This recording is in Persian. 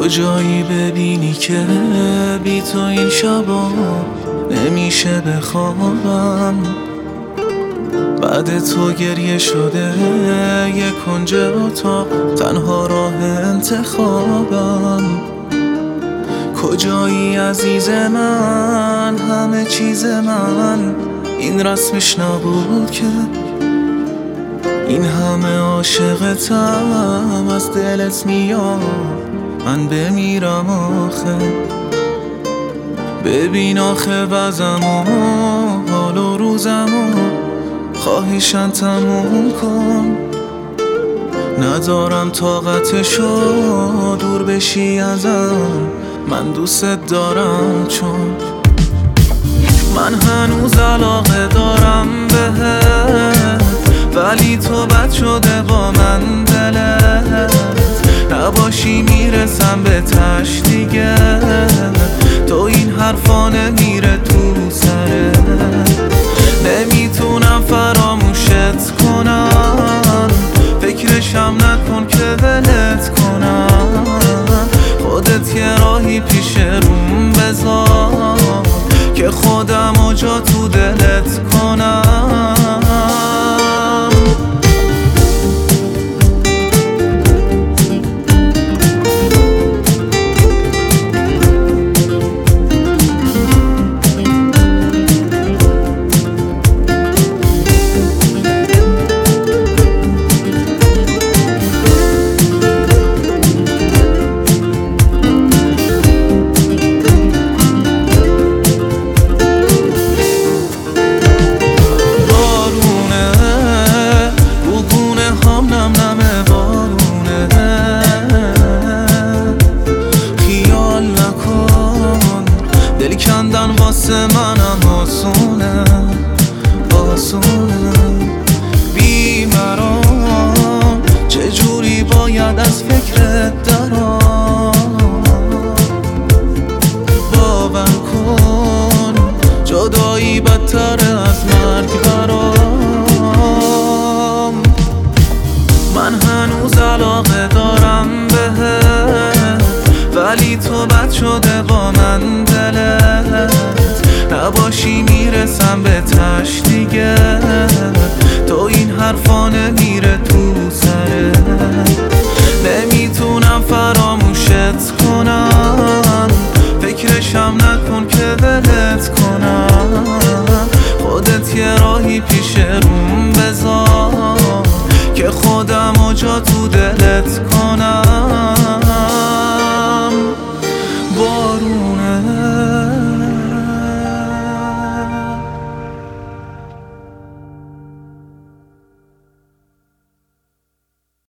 کجایی ببینی که بی تو این شبا نمیشه بخوابم. بعد تو گریه شده یک کنج اتاق، تنها راه انتخابم. کجایی عزیز من، همه چیز من این رسمش نبود که این همه عاشقتم از دلت میاد من بمیرم آخه. ببین آخه وضعمو حال و روزمو خواهشن تموم کن. ندارم طاقتشو دور بشی ازم، من دوست دارم چون من هنوز علاقه دارم بهت، ولی تو بد شده با من دلت. نباشی میرسم به تش دیگه، تو این حرفا نمیره تو سرت. نمیتونم فراموشت کنم، فکرشم نکن که ولت کنم. خودت یه راهی پیش روم بذار که خودمو جا تو دلت کنم. دل کندن واسه منم آسونه آسونه. بیمرام چجوری باید از فکرت درام. باور کن جدایی بدتر از مرگ برام. من هنوز علاقه دارم بهت، ولی تو بد شده با من دلت. نباشی میرسم به تش دیگه، تو این حرفا نمیره تو سرت. نمیتونم فراموشت کنم، فکرشم نکن که ولت کنم. خودت یه راهی پیش روم بذار که خودمو جا تو دلت کنم.